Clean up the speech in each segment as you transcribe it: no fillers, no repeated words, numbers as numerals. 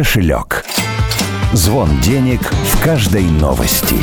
кошелек. Звон денег в каждой новости.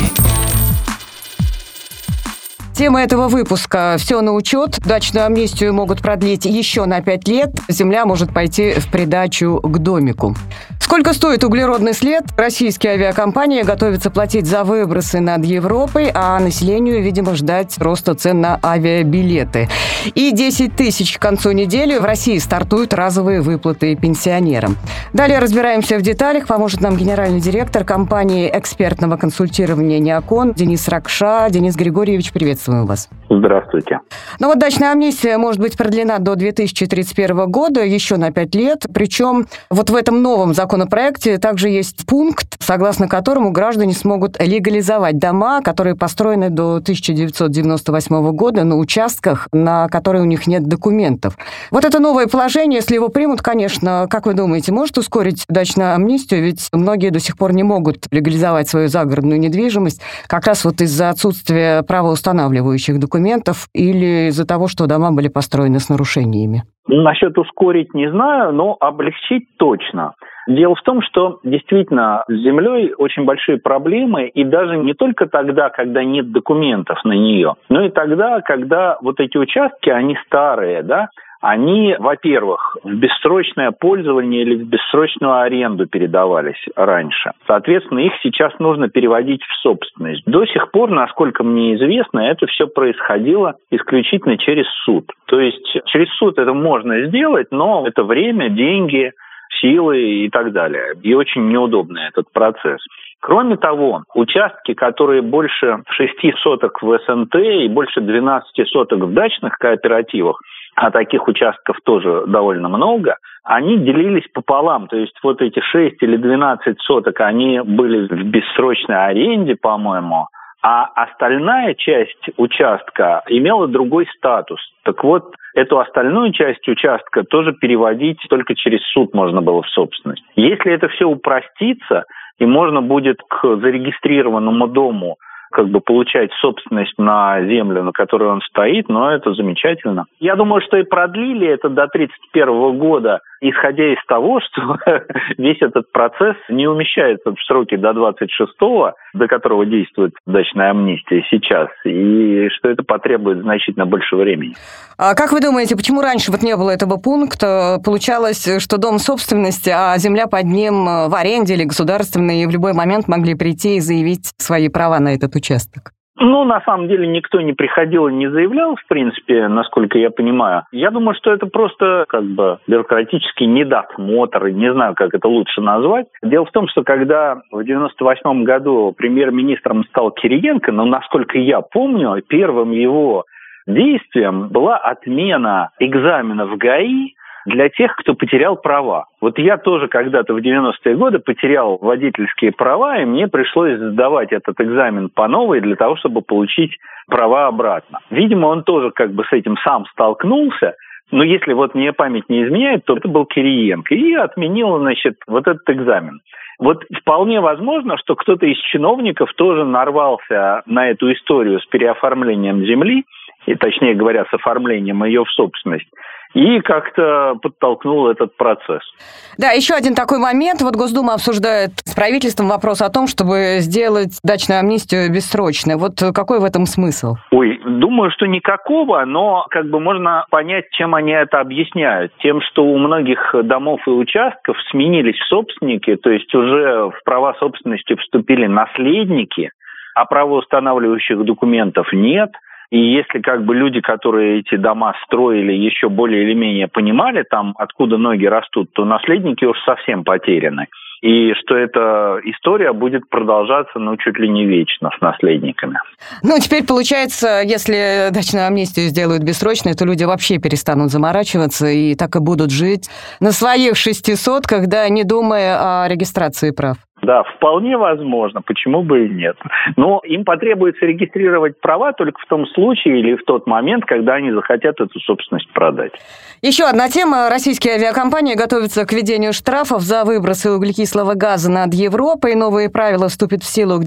Тема этого выпуска «Все на учет». Дачную амнистию могут продлить еще на 5 лет. Земля может пойти в придачу к домику. Сколько стоит углеродный след? Российские авиакомпании готовятся платить за выбросы над Европой, а населению, видимо, ждать роста цен на авиабилеты. И 10 тысяч к концу недели в России стартуют разовые выплаты пенсионерам. Далее разбираемся в деталях. Поможет нам генеральный директор компании экспертного консультирования «Неокон» Денис Ракша. Денис Григорьевич, приветствую вас. Здравствуйте. Ну вот дачная амнистия может быть продлена до 2031 года, еще на 5 лет. Причем вот в этом новом законопроекте также есть пункт, согласно которому граждане смогут легализовать дома, которые построены до 1998 года на участках, на которые у них нет документов. Вот это новое положение, если его примут, конечно, как вы думаете, может ускорить дачную амнистию? Ведь многие до сих пор не могут легализовать свою загородную недвижимость как раз вот из-за отсутствия правоустанавливающих документов или из-за того, что дома были построены с нарушениями? Насчет ускорить не знаю, но облегчить точно. Дело в том, что действительно с землей очень большие проблемы, и даже не только тогда, когда нет документов на нее, но и тогда, когда вот эти участки, они старые, да, они, во-первых, в бессрочное пользование или в бессрочную аренду передавались раньше. Соответственно, их сейчас нужно переводить в собственность. До сих пор, насколько мне известно, это все происходило исключительно через суд. То есть через суд это можно сделать, но это время, деньги, силы и так далее. И очень неудобный этот процесс. Кроме того, участки, которые больше 6 соток в СНТ и больше 12 соток в дачных кооперативах, а таких участков тоже довольно много, они делились пополам. То есть вот эти 6 или 12 соток, они были в бессрочной аренде, по-моему, а остальная часть участка имела другой статус. Так вот, эту остальную часть участка тоже переводить только через суд можно было в собственность. Если это все упростится, и можно будет к зарегистрированному дому получать собственность на землю, на которой он стоит, но это замечательно. Я думаю, что и продлили это до 1931 года, исходя из того, что весь этот процесс не умещается в сроки до 26-го, до которого действует дачная амнистия сейчас, и что это потребует значительно больше времени. А как вы думаете, почему раньше вот не было этого пункта? Получалось, что дом собственности, а земля под ним в аренде или государственной, и в любой момент могли прийти и заявить свои права на этот участок? На самом деле никто не приходил и не заявлял, в принципе, насколько я понимаю. Я думаю, что это просто бюрократический недосмотр, не знаю, как это лучше назвать. Дело в том, что когда в 1998 году премьер-министром стал Кириенко, насколько я помню, первым его действием была отмена экзамена в ГАИ для тех, кто потерял права. Вот я тоже когда-то в 90-е годы потерял водительские права, и мне пришлось сдавать этот экзамен по новой для того, чтобы получить права обратно. Видимо, он тоже с этим сам столкнулся, но если мне память не изменяет, то это был Кириенко, и отменил, вот этот экзамен. Вот вполне возможно, что кто-то из чиновников тоже нарвался на эту историю с переоформлением земли, и, точнее говоря, с оформлением ее в собственность, и как-то подтолкнул этот процесс. Да, еще один такой момент. Вот Госдума обсуждает с правительством вопрос о том, чтобы сделать дачную амнистию бессрочной. Вот какой в этом смысл? Думаю, что никакого, но можно понять, чем они это объясняют. Тем, что у многих домов и участков сменились собственники, то есть уже в права собственности вступили наследники, а правоустанавливающих документов нет. И если люди, которые эти дома строили, еще более или менее понимали откуда ноги растут, то наследники уж совсем потеряны. И что эта история будет продолжаться, чуть ли не вечно с наследниками. Теперь получается, если дачную амнистию сделают бессрочной, то люди вообще перестанут заморачиваться и так и будут жить на своих 6 сотках, не думая о регистрации прав. Да, вполне возможно, почему бы и нет. Но им потребуется регистрировать права только в том случае или в тот момент, когда они захотят эту собственность продать. Еще одна тема. Российские авиакомпании готовятся к введению штрафов за выбросы углекислого газа над Европой. Новые правила вступят в силу к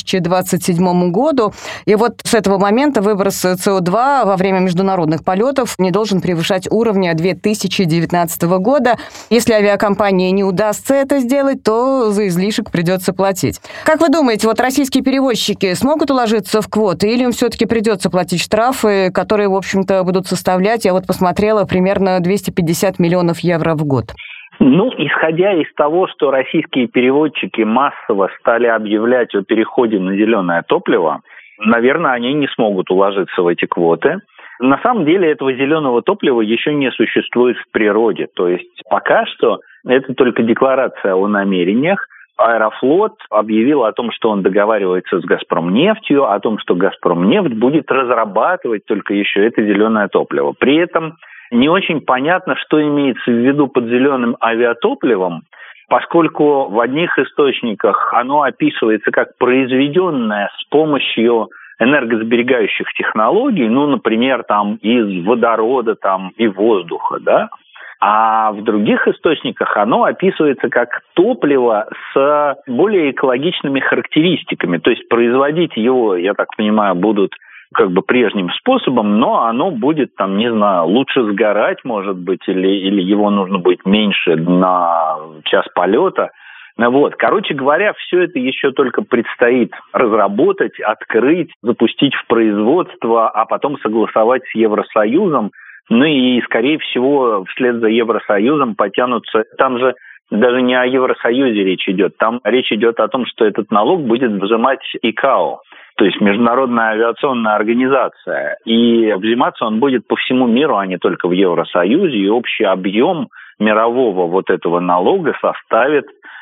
2027 году. И вот с этого момента выброс СО2 во время международных полетов не должен превышать уровня 2019 года. Если авиакомпании не удастся это сделать, то за излишек придется платить. Как вы думаете, вот российские перевозчики смогут уложиться в квоты или им все-таки придется платить штрафы, которые, в общем-то, будут составлять, я вот посмотрела, примерно 250 миллионов евро в год? Ну, исходя из того, что российские перевозчики массово стали объявлять о переходе на зеленое топливо, наверное, они не смогут уложиться в эти квоты. На самом деле этого зеленого топлива еще не существует в природе. То есть пока что это только декларация о намерениях. Аэрофлот объявил о том, что он договаривается с «Газпромнефтью», о том, что «Газпромнефть» будет разрабатывать только еще это зеленое топливо. При этом не очень понятно, что имеется в виду под зеленым авиатопливом, поскольку в одних источниках оно описывается как произведенное с помощью энергосберегающих технологий, ну, например, там из водорода там, и воздуха, да. А в других источниках оно описывается как топливо с более экологичными характеристиками. То есть производить его, я так понимаю, будут как бы прежним способом, но оно будет, там, не знаю, лучше сгорать, может быть, или его нужно будет меньше на час полета. Вот. Короче говоря, все это еще только предстоит разработать, открыть, запустить в производство, а потом согласовать с Евросоюзом. Ну и, скорее всего, вслед за Евросоюзом потянутся... Там же даже не о Евросоюзе речь идет. Там речь идет о том, что этот налог будет взимать ИКАО, то есть Международная авиационная организация. И взиматься он будет по всему миру, а не только в Евросоюзе. И общий объем мирового вот этого налога составит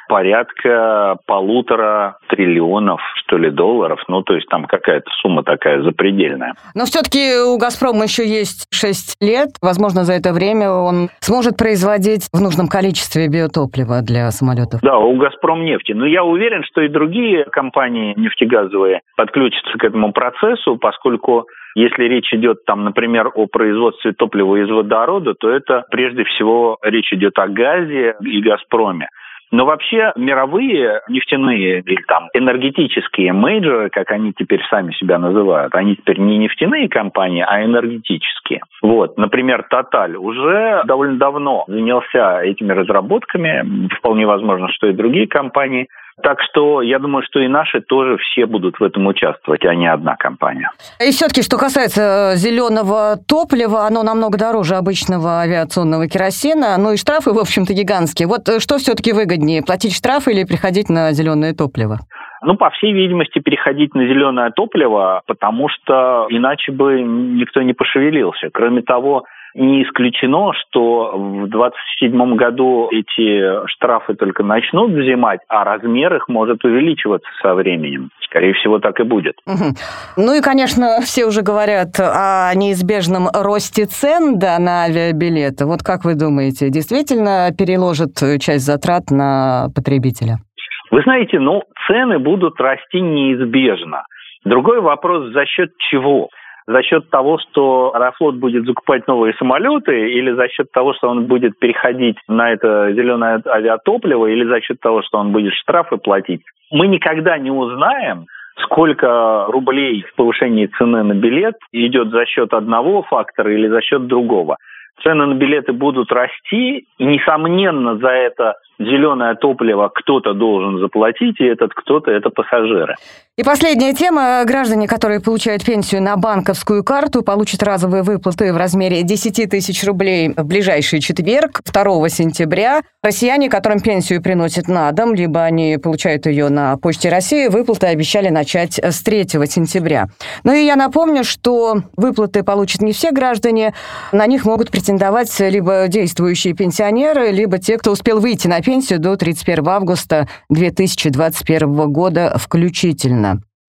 порядка 1,5 триллионов, что ли, долларов. Ну, то есть там какая-то сумма такая запредельная. Но все-таки у «Газпрома» еще есть 6 лет. Возможно, за это время он сможет производить в нужном количестве биотоплива для самолетов. Да, у «Газпромнефти». Но я уверен, что и другие компании нефтегазовые подключатся к этому процессу, поскольку если речь идет, там, например, о производстве топлива из водорода, то это прежде всего речь идет о газе и «Газпроме». Но вообще мировые нефтяные или там энергетические мейджоры, как они теперь сами себя называют, они теперь не нефтяные компании, а энергетические. Вот, например, Total уже довольно давно занялся этими разработками, вполне возможно, что и другие компании. Так что я думаю, что и наши тоже все будут в этом участвовать, а не одна компания. И все-таки, что касается зеленого топлива, оно намного дороже обычного авиационного керосина, ну и штрафы, в общем-то, гигантские. Вот что все-таки выгоднее, платить штрафы или переходить на зеленое топливо? Ну, по всей видимости, переходить на зеленое топливо, потому что иначе бы никто не пошевелился. Кроме того, не исключено, что в 2027 году эти штрафы только начнут взимать, а размер их может увеличиваться со временем. Скорее всего, так и будет. Угу. Ну и, конечно, все уже говорят о неизбежном росте цен, да, на авиабилеты. Вот как вы думаете, действительно переложат часть затрат на потребителя? Вы знаете, цены будут расти неизбежно. Другой вопрос, за счет чего? За счет того, что Аэрофлот будет закупать новые самолеты, или за счет того, что он будет переходить на это зеленое авиатопливо, или за счет того, что он будет штрафы платить. Мы никогда не узнаем, сколько рублей в повышении цены на билет идет за счет одного фактора или за счет другого. Цены на билеты будут расти, и, несомненно, за это зеленое топливо кто-то должен заплатить, и этот кто-то – это пассажиры. И последняя тема. Граждане, которые получают пенсию на банковскую карту, получат разовые выплаты в размере 10 тысяч рублей в ближайший четверг, 2 сентября. Россияне, которым пенсию приносят на дом, либо они получают ее на Почте России, выплаты обещали начать с 3 сентября. Ну и я напомню, что выплаты получат не все граждане. На них могут претендовать либо действующие пенсионеры, либо те, кто успел выйти на пенсию до 31 августа 2021 года включительно.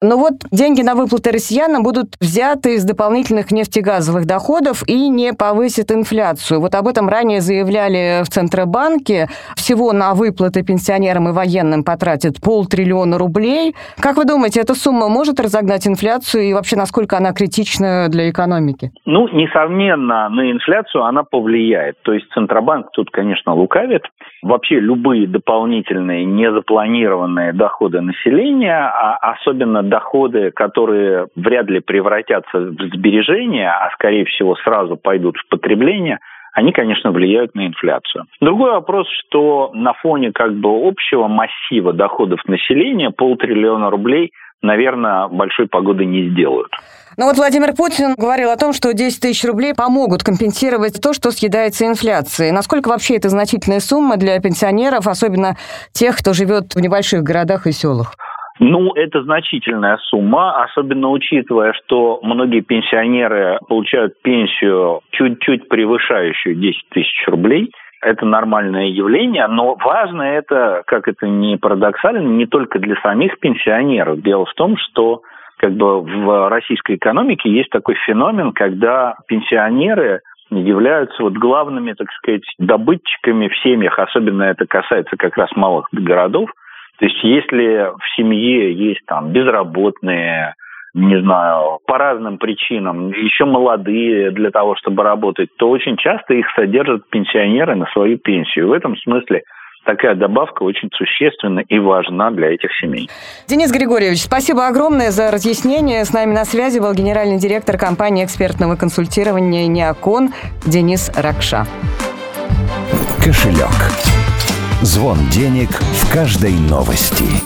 Но вот деньги на выплаты россиянам будут взяты из дополнительных нефтегазовых доходов и не повысят инфляцию. Вот об этом ранее заявляли в Центробанке. Всего на выплаты пенсионерам и военным потратят 500 миллиона рублей. Как вы думаете, эта сумма может разогнать инфляцию и вообще насколько она критична для экономики? Несомненно, на инфляцию она повлияет. То есть Центробанк тут, конечно, лукавит. Вообще любые дополнительные незапланированные доходы населения, а особенно доходы, которые вряд ли превратятся в сбережения, а скорее всего сразу пойдут в потребление, они, конечно, влияют на инфляцию. Другой вопрос, что на фоне общего массива доходов населения 500 миллиона рублей, наверное, большой погоды не сделают. Но вот Владимир Путин говорил о том, что 10 тысяч рублей помогут компенсировать то, что съедается инфляцией. Насколько вообще это значительная сумма для пенсионеров, особенно тех, кто живет в небольших городах и селах? Это значительная сумма, особенно учитывая, что многие пенсионеры получают пенсию чуть-чуть превышающую 10 тысяч рублей. Это нормальное явление, но важно это, как это ни парадоксально, не только для самих пенсионеров. Дело в том, что в российской экономике есть такой феномен, когда пенсионеры являются главными, добытчиками в семьях, особенно это касается как раз малых городов. То есть если в семье есть безработные, по разным причинам, еще молодые для того, чтобы работать, то очень часто их содержат пенсионеры на свою пенсию. В этом смысле такая добавка очень существенна и важна для этих семей. Денис Григорьевич, спасибо огромное за разъяснение. С нами на связи был генеральный директор компании экспертного консультирования «Неокон» Денис Ракша. Кошелек. Звон денег в каждой новости.